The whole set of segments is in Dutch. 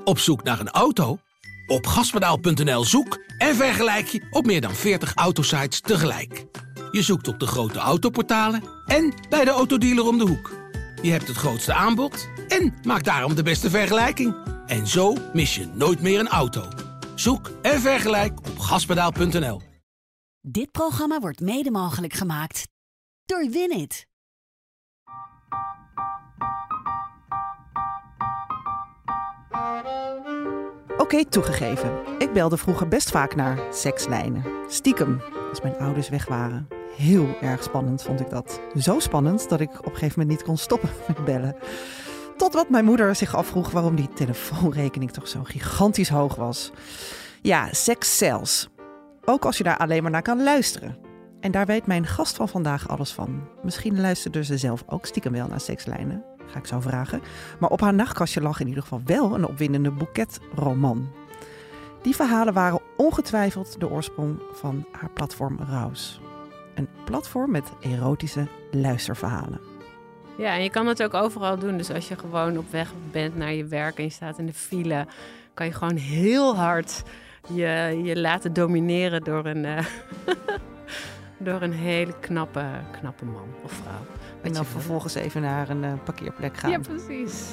Op zoek naar een auto? Op gaspedaal.nl zoek en vergelijk je op meer dan 40 autosites tegelijk. Je zoekt op de grote autoportalen en bij de autodealer om de hoek. Je hebt het grootste aanbod en maakt daarom de beste vergelijking. En zo mis je nooit meer een auto. Zoek en vergelijk op gaspedaal.nl. Dit programma wordt mede mogelijk gemaakt door Winit. Oké, toegegeven. Ik belde vroeger best vaak naar sekslijnen. Stiekem, als mijn ouders weg waren. Heel erg spannend vond ik dat. Zo spannend dat ik op een gegeven moment niet kon stoppen met bellen. Totdat mijn moeder zich afvroeg waarom die telefoonrekening toch zo gigantisch hoog was. Ja, seks sells. Ook als je daar alleen maar naar kan luisteren. En daar weet mijn gast van vandaag alles van. Misschien luisterde ze zelf ook stiekem wel naar sekslijnen. Ga ik zo vragen. Maar op haar nachtkastje lag in ieder geval wel een opwindende boeketroman. Die verhalen waren ongetwijfeld de oorsprong van haar platform Rouse. Een platform met erotische luisterverhalen. Ja, en je kan het ook overal doen. Dus als je gewoon op weg bent naar je werk en je staat in de file, kan je gewoon heel hard je laten domineren door een, door een hele knappe man of vrouw. En dan vervolgens even naar een parkeerplek gaan. Ja, precies.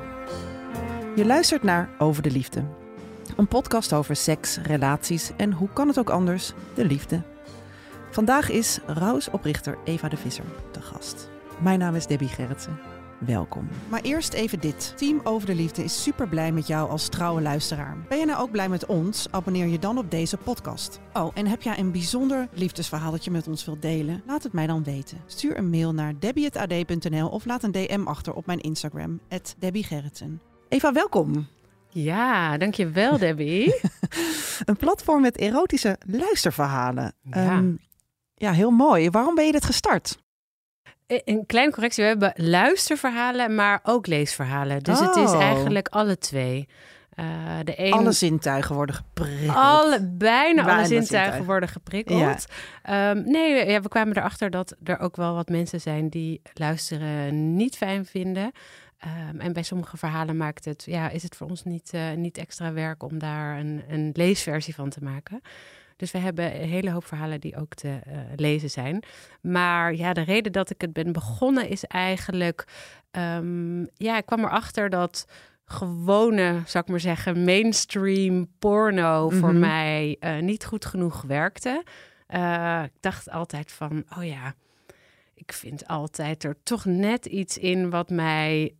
Je luistert naar Over de Liefde. Een podcast over seks, relaties en hoe kan het ook anders, de liefde. Vandaag is Rouse-oprichter Eva de Visser te gast. Mijn naam is Debbie Gerritsen. Welkom. Maar eerst even dit. Team Over de Liefde is super blij met jou als trouwe luisteraar. Ben je nou ook blij met ons? Abonneer je dan op deze podcast. Oh, en heb jij een bijzonder liefdesverhaal dat je met ons wilt delen? Laat het mij dan weten. Stuur een mail naar debbie@ad.nl of laat een DM achter op mijn Instagram, @debbiegerritsen. Eva, welkom. Ja, dankjewel Debbie. Een platform met erotische luisterverhalen. Ja. Ja, heel mooi. Waarom ben je dit gestart? Een kleine correctie, we hebben luisterverhalen, maar ook leesverhalen. Dus het is eigenlijk alle twee. Alle zintuigen worden geprikkeld. Bijna alle zintuigen worden geprikkeld. Ja. We kwamen erachter dat er ook wel wat mensen zijn die luisteren niet fijn vinden. En bij sommige verhalen is het voor ons niet extra werk om daar een leesversie van te maken. Dus we hebben een hele hoop verhalen die ook te lezen zijn. Maar ja, de reden dat ik het ben begonnen is eigenlijk... ik kwam erachter dat gewone, zou ik maar zeggen, mainstream porno voor mij niet goed genoeg werkte. Ik dacht altijd van, ik vind altijd er toch net iets in wat mij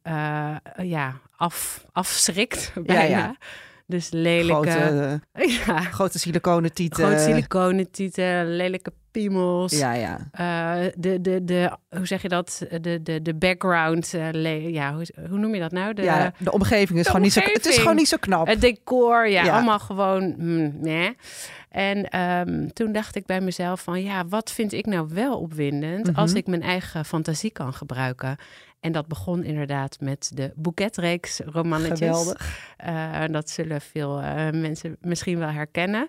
afschrikt bijna. Ja. Dus lelijke... Grote siliconen tieten. Grote siliconen tieten, lelijke piemels. Ja. Hoe zeg je dat? De background. Hoe noem je dat nou? De omgeving is gewoon niet zo... Het is gewoon niet zo knap. Het decor, allemaal gewoon... nee. En toen dacht ik bij mezelf van... wat vind ik nou wel opwindend... als ik mijn eigen fantasie kan gebruiken... En dat begon inderdaad met de boeketreeks romannetjes. Geweldig. Dat zullen veel mensen misschien wel herkennen.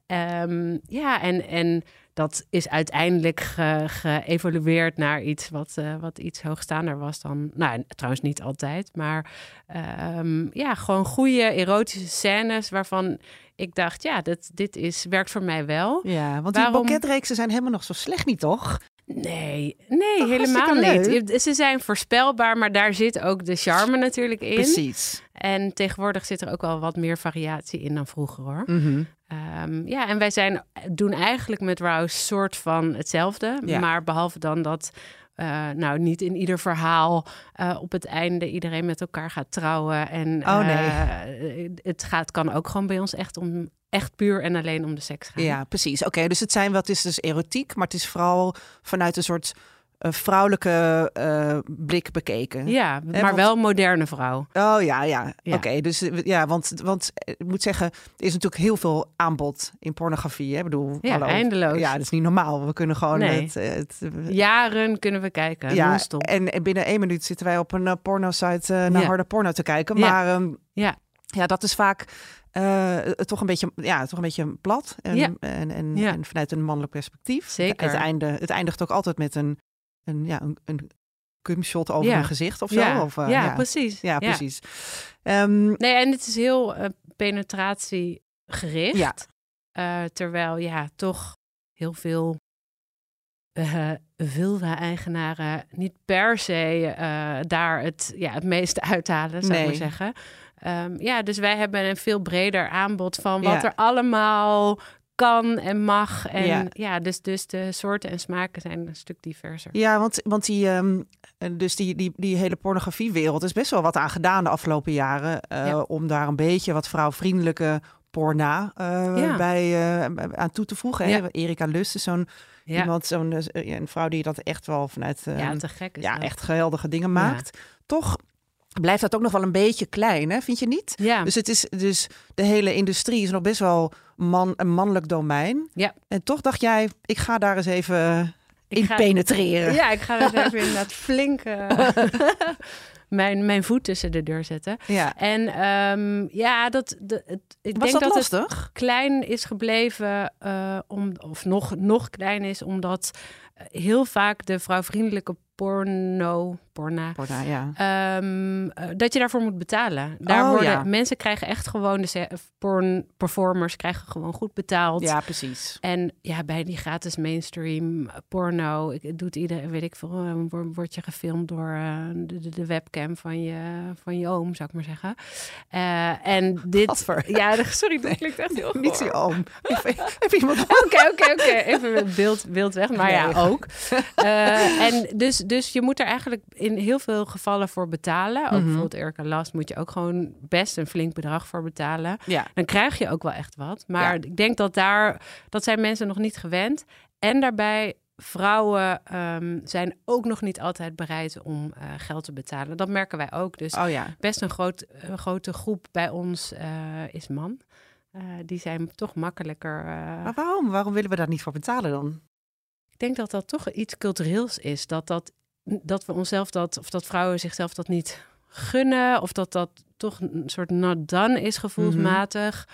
En dat is uiteindelijk geëvolueerd naar iets wat iets hoogstaander was dan... Nou, trouwens niet altijd, maar gewoon goede erotische scènes waarvan ik dacht, dit werkt voor mij wel. Ja, want die boeketreeksen zijn helemaal nog zo slecht niet, toch? Nee, helemaal niet. Ze zijn voorspelbaar, maar daar zit ook de charme natuurlijk in. Precies. En tegenwoordig zit er ook wel wat meer variatie in dan vroeger, hoor. Mm-hmm. En wij doen eigenlijk met Rouse soort van hetzelfde. Ja. Maar behalve dan dat niet in ieder verhaal op het einde iedereen met elkaar gaat trouwen. En het kan ook gewoon bij ons echt puur en alleen om de seks gaan. Ja, precies. Oké, dus het is dus erotiek, maar het is vooral vanuit een soort vrouwelijke blik bekeken. Ja, maar wel moderne vrouw. Oh ja. Oké, dus want ik moet zeggen, er is natuurlijk heel veel aanbod in pornografie. Hè? Ik bedoel, eindeloos. Ja, dat is niet normaal. We kunnen gewoon jaren kunnen we kijken. Ja, non-stop. En binnen 1 minuut zitten wij op een pornosite naar harde porno te kijken. Maar dat is vaak toch een beetje plat en vanuit een mannelijk perspectief. Zeker. Het eindigt ook altijd met een cumshot over een gezicht of zo. Ja, precies. Ja, precies. Nee, en het is heel penetratiegericht. Terwijl toch heel veel vulva-eigenaren niet per se daar het meeste uithalen, zou ik maar zeggen. Dus wij hebben een veel breder aanbod van wat er allemaal kan en mag. En dus de soorten en smaken zijn een stuk diverser. Ja, want die hele pornografiewereld is best wel wat aan gedaan de afgelopen jaren. Om daar een beetje wat vrouwvriendelijke porna aan toe te voegen. Ja. Erika Lust is zo'n iemand, een vrouw die dat echt wel vanuit te gek is echt geweldige dingen maakt. Toch blijft dat ook nog wel een beetje klein, hè? Vind je niet? Ja. Dus het is de hele industrie is nog best wel een mannelijk domein. Ja. En toch dacht jij, ik ga daar eens even penetreren. Ja, ik ga er eens even inderdaad flink mijn voet tussen de deur zetten. Ja. En ik denk dat lastig? Het klein is gebleven, of nog klein is, omdat heel vaak de vrouwvriendelijke porna, dat je daarvoor moet betalen. Mensen krijgen echt gewoon, de porn-performers krijgen gewoon goed betaald. Ja, precies. En bij die gratis mainstream porno, doet iedereen, weet ik veel, word je gefilmd door de webcam van je oom, zou ik maar zeggen. En dit... sorry, dat klinkt echt heel niet je oom. Even iemand... Oké. Even beeld weg, maar ook. En dus je moet er eigenlijk in heel veel gevallen voor betalen. Ook bijvoorbeeld Erika Last moet je ook gewoon best een flink bedrag voor betalen. Ja. Dan krijg je ook wel echt wat. Maar ik denk dat zijn mensen nog niet gewend. En daarbij, vrouwen zijn ook nog niet altijd bereid om geld te betalen. Dat merken wij ook. Dus best een grote groep bij ons is man. Die zijn toch makkelijker. Maar waarom? Waarom willen we daar niet voor betalen dan? Ik denk dat dat toch iets cultureels is. Dat we onszelf of dat vrouwen zichzelf dat niet gunnen, of dat toch een soort not done is gevoelsmatig.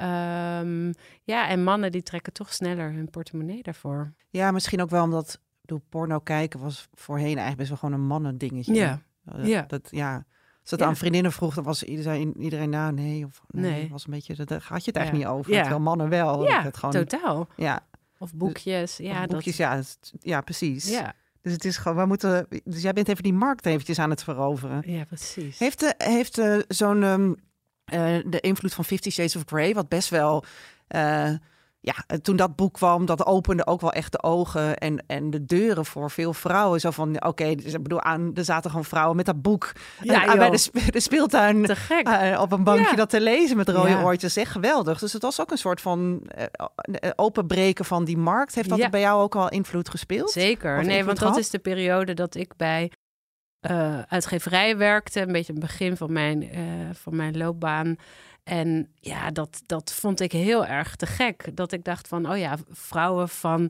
En mannen die trekken toch sneller hun portemonnee daarvoor. Ja, misschien ook wel omdat porno kijken was voorheen eigenlijk best wel gewoon een mannendingetje. Als het aan vriendinnen vroeg, dan was iedereen nee. Was een beetje, daar gaat je het eigenlijk niet over. Terwijl mannen wel. Ja, het gewoon, totaal. Ja. Of boekjes. Ja, precies. Ja. Dus het is gewoon, dus jij bent even die markt eventjes aan het veroveren. Ja, precies. Heeft zo'n de invloed van 50 Shades of Grey, wat best wel toen dat boek kwam, dat opende ook wel echt de ogen en de deuren voor veel vrouwen. Zo van, dus ik bedoel, er zaten gewoon vrouwen met dat boek bij de speeltuin op een bankje dat te lezen met rode oortjes. Echt geweldig. Dus het was ook een soort van openbreken van die markt. Heeft dat bij jou ook al invloed gespeeld? Zeker. Want dat is de periode dat ik bij uitgeverij werkte. Een beetje het begin van mijn loopbaan. En dat vond ik heel erg te gek. Dat ik dacht van, vrouwen van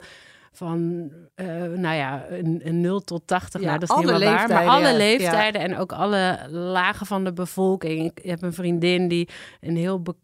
een 0 tot 80. Dat is niet helemaal waar. Maar alle leeftijden en ook alle lagen van de bevolking. Ik heb een vriendin die een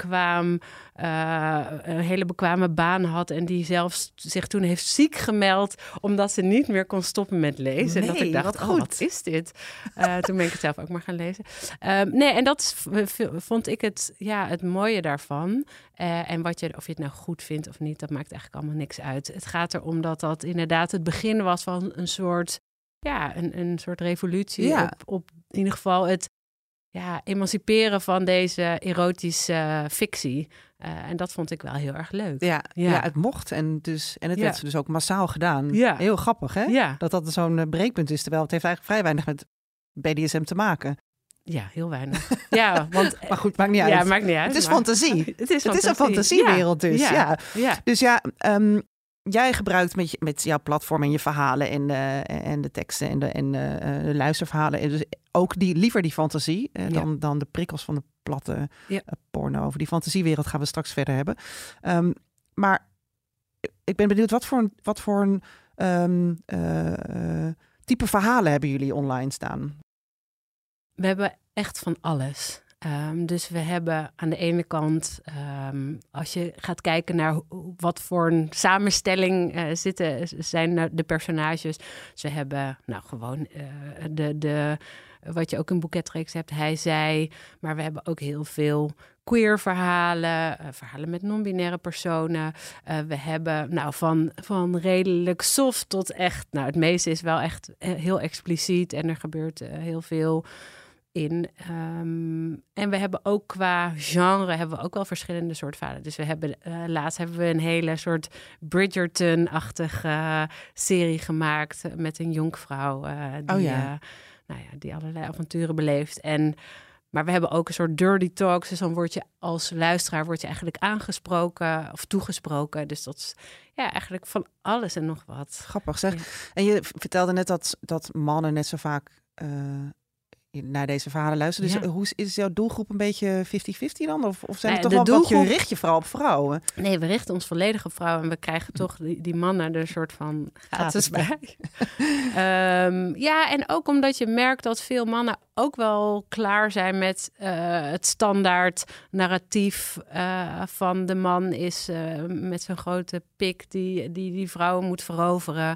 hele bekwame baan had. En die zelfs zich toen heeft ziek gemeld, omdat ze niet meer kon stoppen met lezen. En dat ik dacht, wat is dit? Toen ben ik het zelf ook maar gaan lezen. En dat vond ik het mooie daarvan. En of je het nou goed vindt of niet, dat maakt eigenlijk allemaal niks uit. Het gaat erom dat inderdaad het begin was van een soort revolutie. Op in ieder geval het emanciperen van deze erotische fictie. En dat vond ik wel heel erg leuk. Ja, het mocht. En het werd dus ook massaal gedaan. Ja. Heel grappig, hè? Ja. Dat zo'n breekpunt is. Terwijl het heeft eigenlijk vrij weinig met BDSM te maken. Ja, heel weinig. Ja, want, maar goed, maakt niet uit. Ja, maakt niet uit. Het is fantasie. Het is een fantasiewereld dus. Ja. Dus jij gebruikt met jouw platform en je verhalen en de teksten en de luisterverhalen. En dus ook liever die fantasie dan de prikkels van de platte porno. Over die fantasiewereld gaan we straks verder hebben. Maar ik ben benieuwd, wat voor een type verhalen hebben jullie online staan? We hebben echt van alles. Dus we hebben aan de ene kant, als je gaat kijken naar wat voor een samenstelling zijn de personages. Dus we hebben gewoon wat je ook in boeketreeks hebt, hij, zij. Maar we hebben ook heel veel queer verhalen, verhalen met non-binaire personen. We hebben van redelijk soft tot echt, het meeste is wel echt heel expliciet en er gebeurt heel veel in. En we hebben ook qua genre hebben we ook wel verschillende soorten verhalen. Dus we hebben laatst hebben we een hele soort Bridgerton-achtige serie gemaakt met een jonkvrouw die allerlei avonturen beleeft. Maar we hebben ook een soort dirty talks. Dus dan word je als luisteraar eigenlijk aangesproken of toegesproken. Dus dat is eigenlijk van alles en nog wat. Grappig zeg. Ja. En je vertelde net dat mannen net zo vaak naar deze verhalen luisteren. Dus hoe is jouw doelgroep een beetje 50-50 dan? Of zijn er toch wel doelgroep... wat je richt je vooral op vrouwen? Nee, we richten ons volledig op vrouwen. En we krijgen toch die mannen er een soort van gratis bij. En ook omdat je merkt dat veel mannen ook wel klaar zijn met het standaard narratief van de man is met zijn grote pik die vrouwen moet veroveren.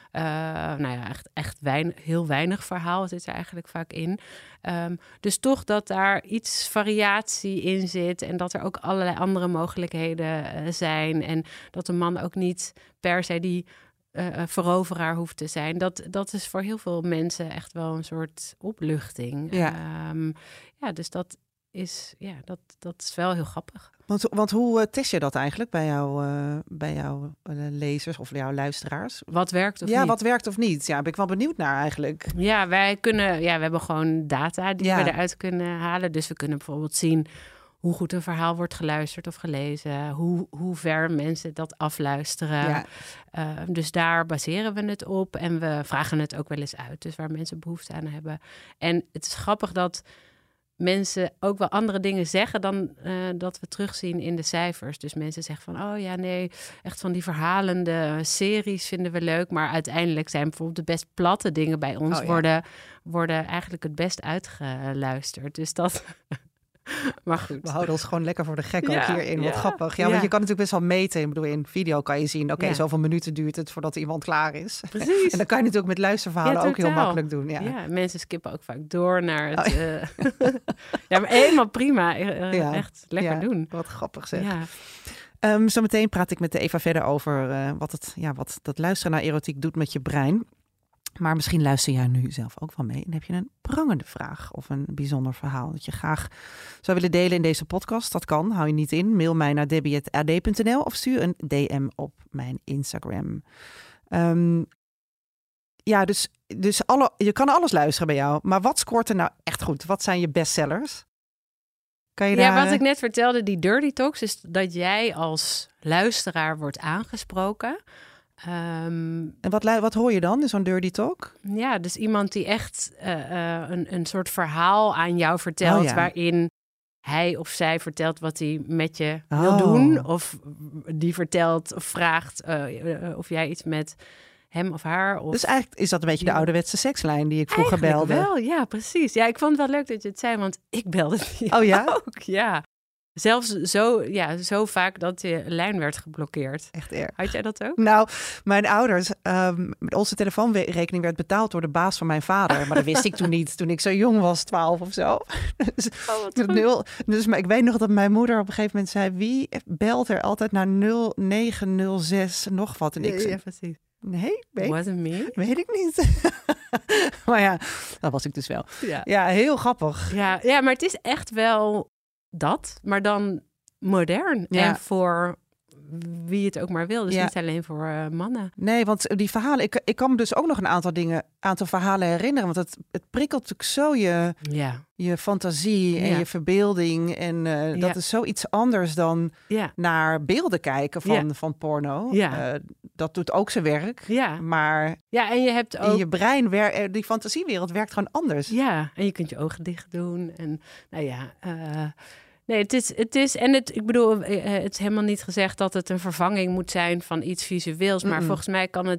Heel weinig verhaal zit er eigenlijk vaak in. Dus toch dat daar iets variatie in zit en dat er ook allerlei andere mogelijkheden zijn. En dat de man ook niet per se die veroveraar hoeft te zijn. Dat is voor heel veel mensen echt wel een soort opluchting. Ja. Dus dat is wel heel grappig. Want hoe test je dat eigenlijk bij jouw lezers of jouw luisteraars? Wat werkt of niet? niet? Wat werkt of niet? Ja, ben ik wel benieuwd naar eigenlijk. Ja, we hebben gewoon data die we eruit kunnen halen. Dus we kunnen bijvoorbeeld zien hoe goed een verhaal wordt geluisterd of gelezen. Hoe ver mensen dat afluisteren. Ja. Dus daar baseren we het op. En we vragen het ook wel eens uit. Dus waar mensen behoefte aan hebben. En het is grappig dat mensen ook wel andere dingen zeggen dan dat we terugzien in de cijfers. Dus mensen zeggen van, echt van die verhalende series vinden we leuk. Maar uiteindelijk zijn bijvoorbeeld de best platte dingen bij ons worden eigenlijk het best uitgeluisterd. Dus dat... Maar goed. We houden ons gewoon lekker voor de gek ook hierin. Wat grappig. Ja, want je kan natuurlijk best wel meten. Ik bedoel, in video kan je zien, zoveel minuten duurt het voordat iemand klaar is. Precies. En dan kan je natuurlijk met luisterverhalen ook heel makkelijk doen. Ja, mensen skippen ook vaak door naar het... maar helemaal prima. Echt lekker doen. Wat grappig zeg. Ja. Zometeen praat ik met Eva verder over wat dat luisteren naar erotiek doet met je brein. Maar misschien luister jij nu zelf ook wel mee en heb je een prangende vraag of een bijzonder verhaal dat je graag zou willen delen in deze podcast. Dat kan, hou je niet in. Mail mij naar debbie@ad.nl of stuur een DM op mijn Instagram. Dus je kan alles luisteren bij jou. Maar wat scoort er nou echt goed? Wat zijn je bestsellers? Kan je daar... wat ik net vertelde, die dirty talks, is dat jij als luisteraar wordt aangesproken. En wat hoor je dan in zo'n dirty talk? Ja, dus iemand die echt een soort verhaal aan jou vertelt... waarin hij of zij vertelt wat hij met je wil doen. Of die vertelt of vraagt of jij iets met hem of haar... Dus eigenlijk is dat een beetje de ouderwetse sekslijn die ik vroeger belde. Wel, ja, precies. Ja, ik vond het wel leuk dat je het zei, want ik belde die ook. Ja. Zelfs zo vaak dat de lijn werd geblokkeerd. Echt erg. Had jij dat ook? Nou, mijn ouders, onze telefoonrekening werd betaald door de baas van mijn vader. Maar dat wist ik toen niet, toen ik zo jong was, 12 of zo. Maar ik weet nog dat mijn moeder op een gegeven moment zei... wie belt er altijd naar 0906 nog wat? En ik zei, precies. Nee, Wasn't me. Weet ik niet. Maar ja, dat was ik dus wel. Ja, heel grappig. Ja, maar het is echt wel... dat, maar dan modern. Ja. En voor wie het ook maar wil. Dus niet alleen voor mannen. Nee, want die verhalen... Ik kan me dus ook nog een aantal verhalen herinneren. Want het prikkelt natuurlijk zo je fantasie en je verbeelding. En dat is zoiets anders dan naar beelden kijken van porno. Ja. Dat doet ook zijn werk. Ja. Maar en je hebt ook... in je brein, die fantasiewereld werkt gewoon anders. Ja, en je kunt je ogen dicht doen. En nee, het is ik bedoel, het is helemaal niet gezegd dat het een vervanging moet zijn van iets visueels. Maar volgens mij kan het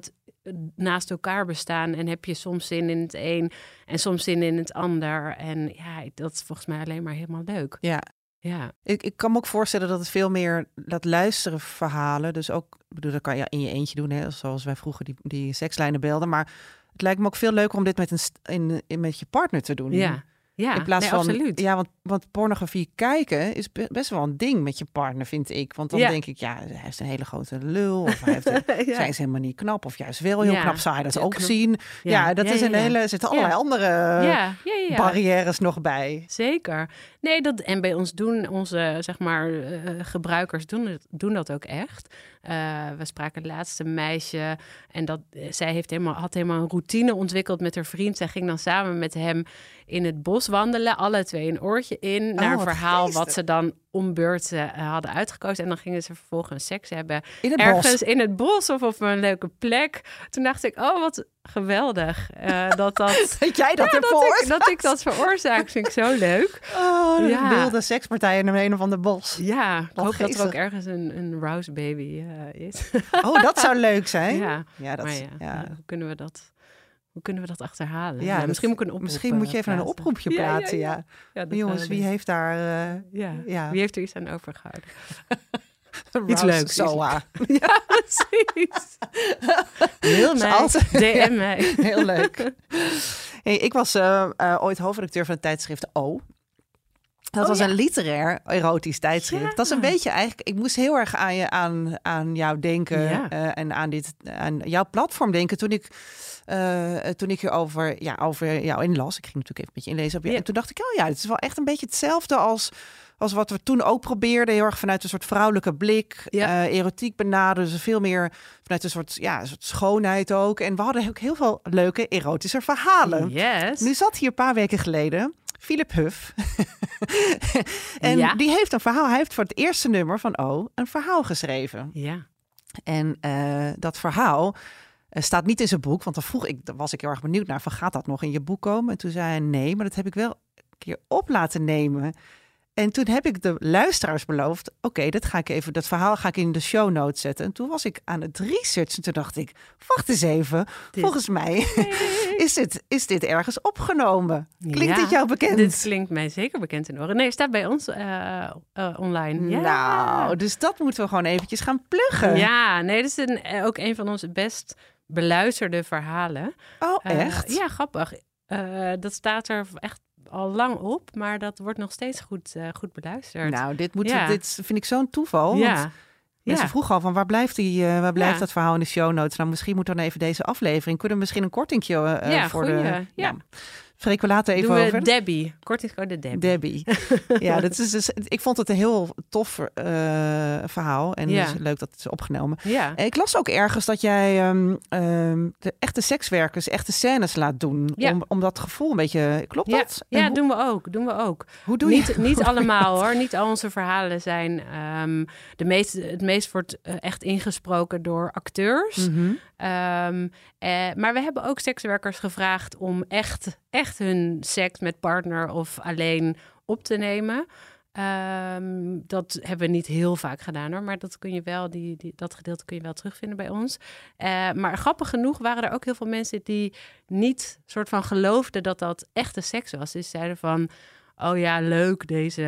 naast elkaar bestaan en heb je soms zin in het een en soms zin in het ander. En ja, dat is volgens mij alleen maar helemaal leuk. Ja. Ja. Ik kan me ook voorstellen dat het veel meer dat luisteren verhalen. Dus ook, dat kan je in je eentje doen, hè, zoals wij vroeger die sekslijnen belden. Maar het lijkt me ook veel leuker om dit met je partner te doen. Ja. Ja, in plaats van, absoluut. Ja, want pornografie kijken is best wel een ding met je partner, vind ik. Want dan denk ik, hij heeft een hele grote lul. Of zij is helemaal niet knap. Of juist wel heel knap. Zou hij dat ook zien? Ja, dat is een hele... Er zitten allerlei andere barrières nog bij. Zeker. Nee, en bij ons doen onze, zeg maar, gebruikers doen dat ook echt. We spraken het laatste meisje en zij had helemaal een routine ontwikkeld met haar vriend. Zij ging dan samen met hem in het bos wandelen, alle twee een oortje in, naar een verhaal wat ze dan om beurten hadden uitgekozen. En dan gingen ze vervolgens seks hebben ergens in het bos of op een leuke plek. Toen dacht ik, oh, wat geweldig. Dat jij dat ervoor? Dat ik dat veroorzaak, vind ik zo leuk. Oh, wilde sekspartijen in een of ander bos. Ja, ik hoop dat er ook ergens een Rouse baby is. Oh, dat zou leuk zijn. Ja, hoe kunnen we dat achterhalen? Ja, misschien moet ik een oproep Misschien moet je even een oproepje plaatsen. Ja. Jongens, wie heeft daar... Wie heeft er iets aan overgehouden? Iets leuks. Ja, precies. Heel mij. DM mij. Heel leuk. Hey, ik was ooit hoofdredacteur van het tijdschrift O. Dat was een literair erotisch tijdschrift. Ja. Dat is een beetje eigenlijk... Ik moest heel erg aan jou denken en aan jouw platform denken toen ik hierover jou inlas. Ik ging natuurlijk even een beetje inlezen op je. En toen dacht ik, het is wel echt een beetje hetzelfde als wat we toen ook probeerden. Heel erg vanuit een soort vrouwelijke blik. Erotiek benaderen. Dus veel meer vanuit een soort schoonheid ook. En we hadden ook heel veel leuke erotische verhalen. Yes. Nu zat hier een paar weken geleden Philip Huff. En die heeft een verhaal. Hij heeft voor het eerste nummer van O een verhaal geschreven. Ja. En dat verhaal staat niet in zijn boek. Want dan was ik heel erg benieuwd naar van, gaat dat nog in je boek komen? En toen zei hij nee, maar dat heb ik wel een keer op laten nemen. En toen heb ik de luisteraars beloofd, dat verhaal ga ik in de show notes zetten. En toen was ik aan het researchen. Toen dacht ik, wacht eens even. Volgens mij is dit ergens opgenomen. Klinkt dit jou bekend? Dit klinkt mij zeker bekend in oren. Nee, het staat bij ons online. Ja. Nou, dus dat moeten we gewoon eventjes gaan pluggen. Ja, nee, dat is ook een van onze best beluisterde verhalen. Oh, echt? Ja, grappig. Dat staat er echt al lang op, maar dat wordt nog steeds goed beluisterd. Nou, dit vind ik zo'n toeval. Ja. Want mensen vroegen al van waar blijft dat verhaal in de show notes? Nou, misschien moet dan even deze aflevering. Kunnen we misschien een kortingje voor de... Ja. Spreken we later even Doen we over. Debbie. Kortingscode Debbie. Ja, dat is dus, ik vond het een heel tof verhaal. En dus leuk dat het is opgenomen. Ja. Ik las ook ergens dat jij de echte sekswerkers echte scènes laat doen. Ja. Om dat gevoel een beetje... Klopt dat? Ja, doen we ook. Hoe doe je Niet allemaal hoor. Niet al onze verhalen zijn... het meest wordt echt ingesproken door acteurs. Mm-hmm. Maar we hebben ook sekswerkers gevraagd om echt hun seks met partner of alleen op te nemen. Dat hebben we niet heel vaak gedaan hoor, maar dat kun je wel, dat gedeelte kun je wel terugvinden bij ons. Maar grappig genoeg waren er ook heel veel mensen die niet soort van geloofden dat dat echte seks was. Dus zeiden van, oh ja, leuk deze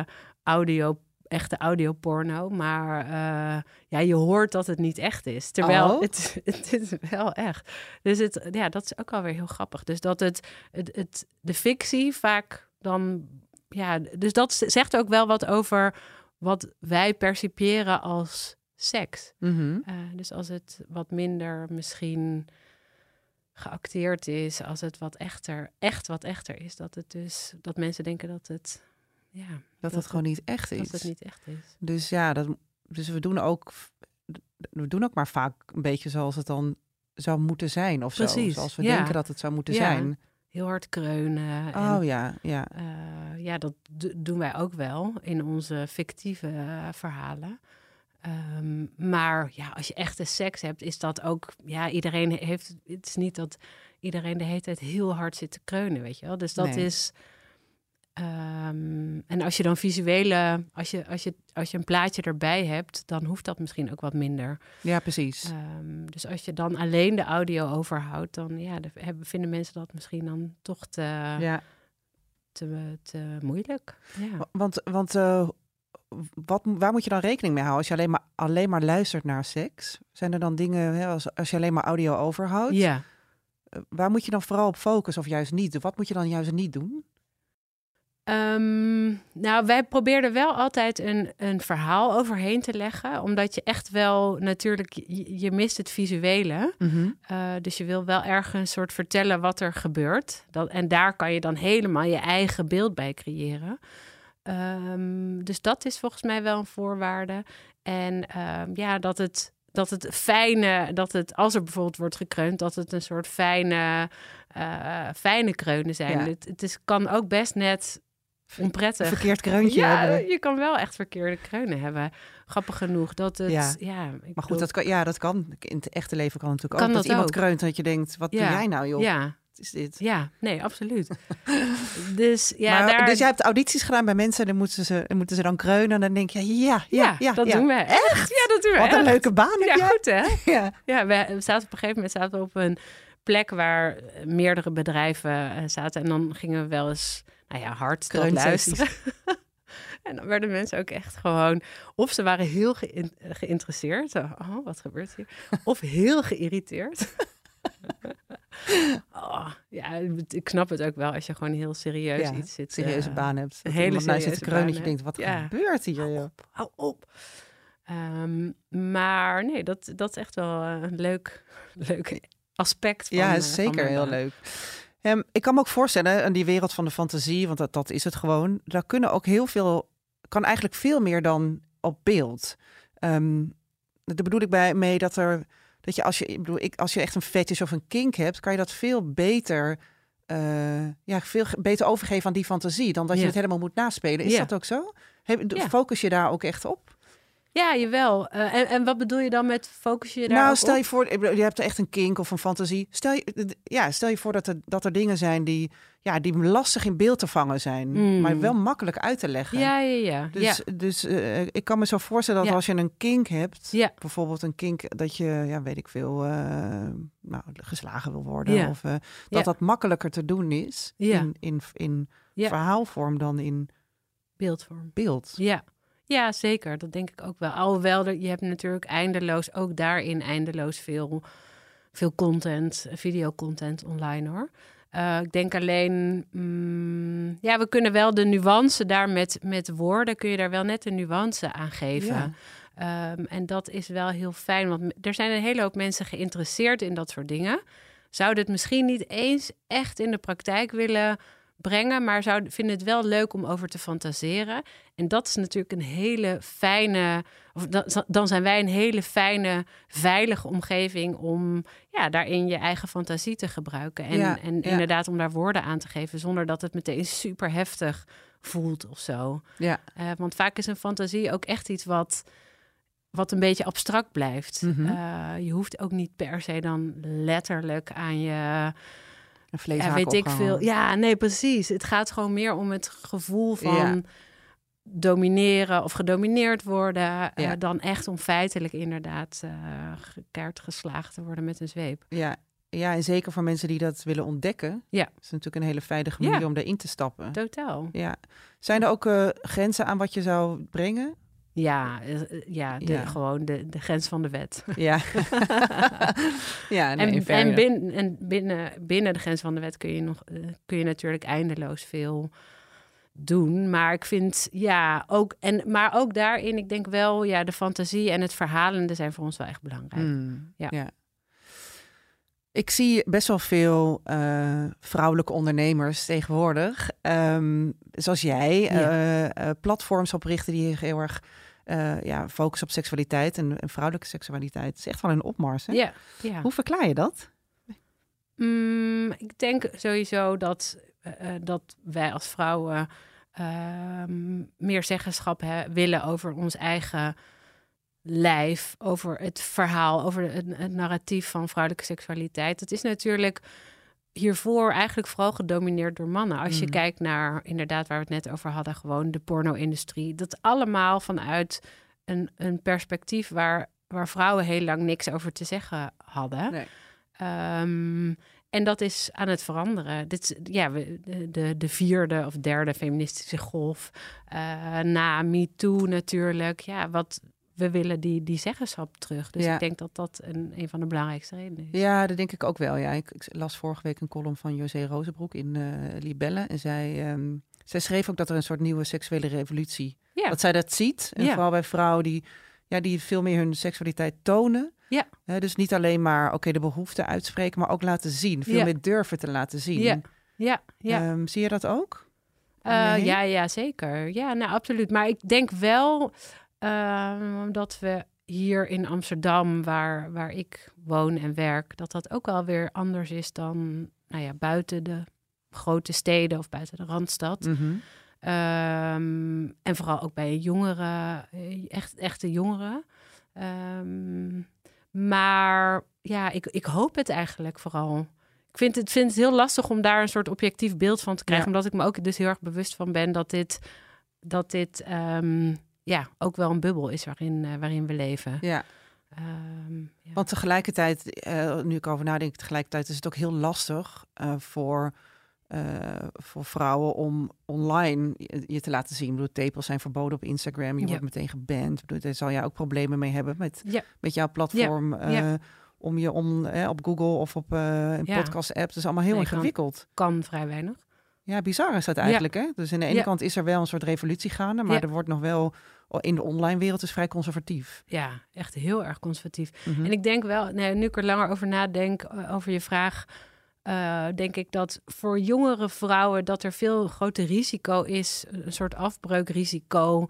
echte audioporno, maar je hoort dat het niet echt is. Terwijl het is wel echt. Dus dat is ook alweer heel grappig. Dus dat de fictie vaak dan... Ja, dus dat zegt ook wel wat over wat wij percipiëren als seks. Mm-hmm. Dus als het wat minder misschien geacteerd is, als het wat echter is, dat mensen denken dat het... Ja, dat het gewoon niet echt is. Dat het niet echt is. Dus dus we doen ook maar vaak een beetje zoals het dan zou moeten zijn. Of precies, zo. Zoals we denken dat het zou moeten zijn. Heel hard kreunen. Dat doen wij ook wel in onze fictieve verhalen. Maar ja, als je echte seks hebt, is dat ook... Ja, het is niet dat iedereen de hele tijd heel hard zit te kreunen, weet je wel. Dus dat is... En als je dan als je een plaatje erbij hebt, dan hoeft dat misschien ook wat minder. Ja, precies. Dus als je dan alleen de audio overhoudt, dan vinden mensen dat misschien dan toch te moeilijk. Ja. Want waar moet je dan rekening mee houden als je alleen maar luistert naar seks? Zijn er dan dingen, hè, als je alleen maar audio overhoudt? Ja. Waar moet je dan vooral op focussen of juist niet? Wat moet je dan juist niet doen? Nou, wij probeerden wel altijd een verhaal overheen te leggen. Omdat je echt wel natuurlijk, je mist het visuele. Mm-hmm. Dus je wil wel ergens een soort vertellen wat er gebeurt. En daar kan je dan helemaal je eigen beeld bij creëren. Dus dat is volgens mij wel een voorwaarde. En dat het fijne, als er bijvoorbeeld wordt gekreund, dat het een soort fijne kreunen zijn. Ja. Het kan ook best net onprettig. Een verkeerd kreuntje hebben. Je kan wel echt verkeerde kreunen hebben. Grappig genoeg dat het... Maar goed, dat kan. In het echte leven kan natuurlijk kan ook. Dat iemand ook kreunt dat je denkt, wat doe jij nou, joh? Ja. Wat is dit? Ja, nee, absoluut. Dus Dus jij hebt audities gedaan bij mensen en dan moeten ze dan kreunen. En dan denk je, ja. Dat doen we echt. Ja, dat doen we Wat een leuke baan heb jij. Goed hè? Ja. We zaten op een gegeven moment op een plek waar meerdere bedrijven zaten. En dan gingen we wel eens hard dat luisteren. En dan werden mensen ook echt gewoon... Of ze waren heel geïnteresseerd. Oh, wat gebeurt hier? Of heel geïrriteerd. Ik snap het ook wel als je gewoon heel serieus iets zit. Serieuze baan hebt. Een hele serieuze zit te kreunen dat je denkt, wat gebeurt hier, joh? Hou op. Maar nee, dat is echt wel een leuk aspect van. Ja, zeker heel leuk. Ik kan me ook voorstellen, in die wereld van de fantasie, want dat is het gewoon, daar kan eigenlijk veel meer dan op beeld. Daar bedoel ik mee dat je als je echt een fetish of een kink hebt, kan je dat veel beter overgeven aan die fantasie dan dat je het helemaal moet naspelen. Is dat ook zo? Focus je daar ook echt op? Ja, jawel. En wat bedoel je dan met focus je daar Nou, op? stel je voor, je hebt echt een kink of een fantasie. Stel je voor dat er dingen zijn die lastig in beeld te vangen zijn, maar wel makkelijk uit te leggen. Ja. Dus ik kan me zo voorstellen dat als je een kink hebt, bijvoorbeeld een kink dat je, weet ik veel, geslagen wil worden, of dat makkelijker te doen is in verhaalvorm dan in beeldvorm. Beeld. Ja, zeker. Dat denk ik ook wel. Alhoewel, je hebt natuurlijk eindeloos veel content, videocontent online hoor. Ik denk alleen, we kunnen wel de nuance daar met woorden, kun je daar wel net een nuance aan geven. Ja. En dat is wel heel fijn, want er zijn een hele hoop mensen geïnteresseerd in dat soort dingen. Zouden het misschien niet eens echt in de praktijk willen brengen, maar vinden het wel leuk om over te fantaseren. En dat is natuurlijk een hele fijne, dan zijn wij een hele fijne, veilige omgeving om daarin je eigen fantasie te gebruiken. En inderdaad om daar woorden aan te geven, zonder dat het meteen super heftig voelt of zo. Ja. Want vaak is een fantasie ook echt iets wat een beetje abstract blijft. Mm-hmm. Je hoeft ook niet per se dan letterlijk aan je... weet ik veel. Ja, nee, precies. Het gaat gewoon meer om het gevoel van domineren of gedomineerd worden, dan echt om feitelijk inderdaad keihard geslagen te worden met een zweep. Ja, en zeker voor mensen die dat willen ontdekken. Ja. Dat is natuurlijk een hele veilige manier om erin te stappen. Totaal. Ja. Zijn er ook grenzen aan wat je zou brengen? Gewoon de grens van de wet. Ja. En binnen de grens van de wet kun je natuurlijk eindeloos veel doen. Maar ik vind maar ook daarin, ik denk wel, de fantasie en het verhalende zijn voor ons wel echt belangrijk. Ja. Ik zie best wel veel vrouwelijke ondernemers tegenwoordig, zoals jij, platforms oprichten die heel erg focussen op seksualiteit en vrouwelijke seksualiteit. Het is echt wel een opmars, hè? Ja. Hoe verklaar je dat? Ik denk sowieso dat wij als vrouwen meer zeggenschap willen over ons eigen lijf, over het verhaal, over het narratief van vrouwelijke seksualiteit. Het is natuurlijk hiervoor eigenlijk vooral gedomineerd door mannen. Als je kijkt naar, inderdaad, waar we het net over hadden, gewoon de porno-industrie. Dat allemaal vanuit een perspectief waar vrouwen heel lang niks over te zeggen hadden. Nee. En dat is aan het veranderen. De vierde of derde feministische golf. Na MeToo natuurlijk. Ja, we willen die zeggenschap terug. Dus ik denk dat dat een van de belangrijkste redenen is. Ja, dat denk ik ook wel. Ja. Ik las vorige week een column van José Rozenbroek in Libelle. En zij schreef ook dat er een soort nieuwe seksuele revolutie... Ja. Dat zij dat ziet. En vooral bij vrouwen die veel meer hun seksualiteit tonen. Ja. Dus niet alleen maar de behoefte uitspreken, maar ook laten zien. Veel meer durven te laten zien. Ja. Zie je dat ook? Ja, zeker. Ja, nou absoluut. Maar ik denk wel dat we hier in Amsterdam, waar ik woon en werk, dat ook wel weer anders is dan buiten de grote steden of buiten de Randstad. Mm-hmm. En vooral ook bij jongeren, echte jongeren. Maar ja, ik hoop het eigenlijk vooral. Ik vind het heel lastig om daar een soort objectief beeld van te krijgen. Omdat ik me ook dus heel erg bewust van ben dat dit ook wel een bubbel is waarin we leven. Ja. Want tegelijkertijd, nu ik over nadenk, tegelijkertijd is het ook heel lastig voor vrouwen om online je te laten zien. Ik bedoel, tepels zijn verboden op Instagram. Je wordt meteen geband. Ik bedoel, daar zal jij ook problemen mee hebben met jouw platform. Om je op Google of op een podcast-app. Dat is allemaal heel ingewikkeld. Kan vrij weinig. Ja, bizar is dat eigenlijk. Hè? Dus aan de ene kant is er wel een soort revolutie gaande. Maar er wordt nog wel... In de online wereld is vrij conservatief. Ja, echt heel erg conservatief. Mm-hmm. En ik denk wel, nu ik er langer over nadenk, over je vraag... denk ik dat voor jongere vrouwen dat er veel groter risico is. Een soort afbreukrisico.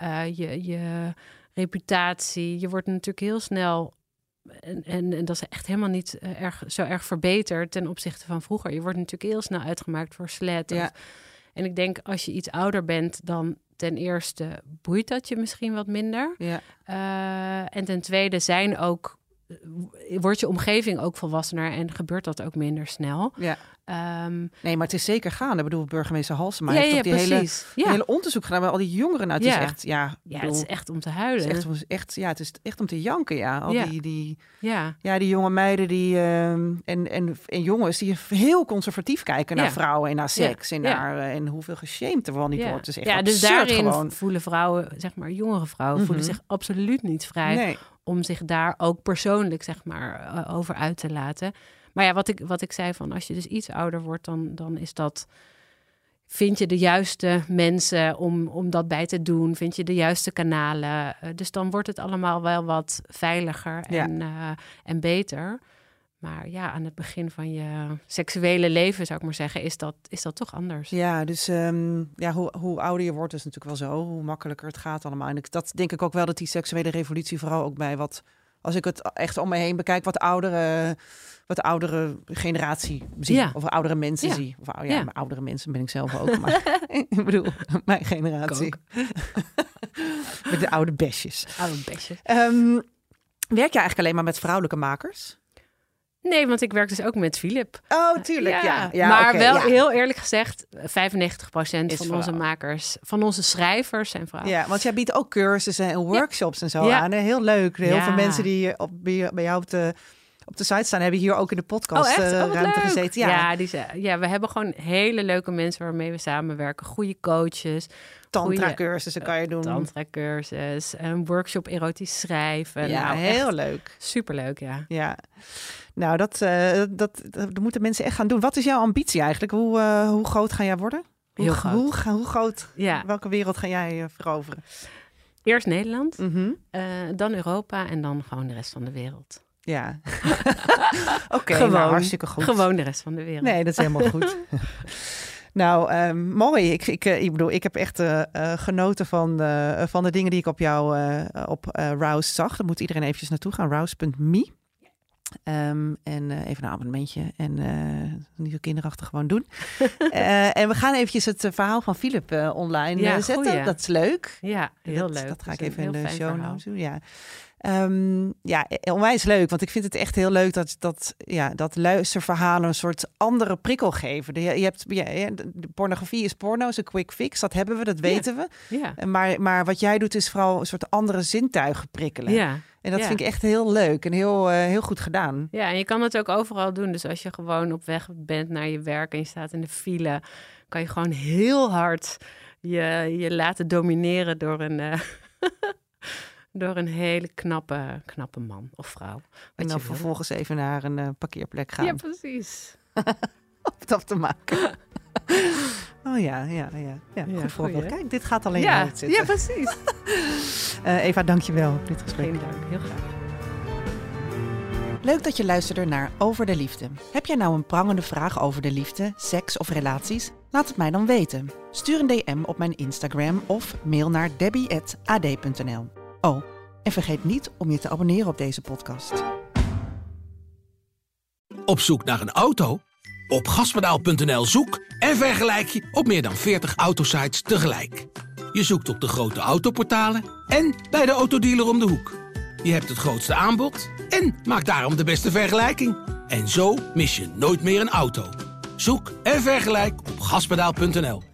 Je reputatie. Je wordt natuurlijk heel snel... En dat is echt helemaal niet zo erg verbeterd ten opzichte van vroeger. Je wordt natuurlijk heel snel uitgemaakt voor slet. Ja. En ik denk als je iets ouder bent, dan ten eerste boeit dat je misschien wat minder. Ja. En ten tweede wordt je omgeving ook volwassener en gebeurt dat ook minder snel. Ja. Nee, maar het is zeker gaande. Ik bedoel, burgemeester Halsema heeft ook die hele onderzoek gedaan bij al die jongeren. Nou, het is echt, het is echt om te huilen. Het is echt om te janken, ja. Al die jonge meiden en jongens die heel conservatief kijken naar vrouwen en naar seks en hoeveel geshamed er wel niet wordt. Dus echt dus daarin voelen vrouwen, zeg maar, jongere vrouwen, voelen zich absoluut niet vrij om zich daar ook persoonlijk, zeg maar, over uit te laten. Maar ja, wat ik zei van als je dus iets ouder wordt, dan is dat... Vind je de juiste mensen om dat bij te doen? Vind je de juiste kanalen? Dus dan wordt het allemaal wel wat veiliger en beter. Maar ja, aan het begin van je seksuele leven, zou ik maar zeggen, is dat toch anders. Ja, dus hoe ouder je wordt is natuurlijk wel zo. Hoe makkelijker het gaat allemaal. En dat denk ik ook wel dat die seksuele revolutie vooral ook bij als ik het echt om me heen bekijk, wat oudere generatie zie. Of oudere mensen zie. Of maar oudere mensen ben ik zelf ook. Maar ik bedoel, mijn generatie. Met de oude besjes. Werk je eigenlijk alleen maar met vrouwelijke makers? Nee, want ik werk dus ook met Philip. Oh, tuurlijk, ja. Maar heel eerlijk gezegd, 95% van onze makers, van onze schrijvers zijn vrouwen. Ja, want jij biedt ook cursussen en workshops en zo aan. Heel leuk. Heel veel mensen die bij jou op de site staan, hebben hier ook in de podcast ruimte gezeten. Ja, we hebben gewoon hele leuke mensen waarmee we samenwerken. Goede coaches. Tantra-cursussen kan je doen. Tantra-cursus, een workshop erotisch schrijven. Ja, heel leuk. Superleuk, ja. Nou, dat moeten mensen echt gaan doen. Wat is jouw ambitie eigenlijk? Hoe groot ga jij worden? Heel groot. Hoe groot? Ja. Welke wereld ga jij veroveren? Eerst Nederland, dan Europa en dan gewoon de rest van de wereld. Ja. Oké, nou, hartstikke goed. Gewoon de rest van de wereld. Nee, dat is helemaal goed. Nou, mooi. Ik bedoel, ik heb echt genoten van de dingen die ik op jou op Rouse zag. Daar moet iedereen eventjes naartoe gaan, rouse.me. En even een abonnementje en niet zo kinderachtig gewoon doen. En we gaan eventjes het verhaal van Philip online zetten. Goeie. Dat is leuk. Ja, heel leuk. Dat ga ik Dat is even in een de heel show fijn notes doen. Ja. Onwijs leuk. Want ik vind het echt heel leuk dat luisterverhalen een soort andere prikkel geven. De pornografie is porno, is een quick fix. Dat hebben we, dat weten we. Ja. Maar wat jij doet is vooral een soort andere zintuigen prikkelen. Ja. En dat vind ik echt heel leuk en heel goed gedaan. Ja, en je kan het ook overal doen. Dus als je gewoon op weg bent naar je werk en je staat in de file, kan je gewoon heel hard je laten domineren door een hele knappe man of vrouw. En dan vervolgens even naar een parkeerplek gaan. Ja, precies. Om het af te maken. Oh ja, goed voorbeeld. Kijk, dit gaat alleen uitzitten. Ja, precies. Eva, dankjewel voor dit gesprek. Geen dank, heel graag. Leuk dat je luisterde naar Over de Liefde. Heb jij nou een prangende vraag over de liefde, seks of relaties? Laat het mij dan weten. Stuur een DM op mijn Instagram of mail naar debbie@ad.nl. Oh, en vergeet niet om je te abonneren op deze podcast. Op zoek naar een auto? Op gaspedaal.nl zoek en vergelijk je op meer dan 40 autosites tegelijk. Je zoekt op de grote autoportalen en bij de autodealer om de hoek. Je hebt het grootste aanbod en maakt daarom de beste vergelijking. En zo mis je nooit meer een auto. Zoek en vergelijk op gaspedaal.nl.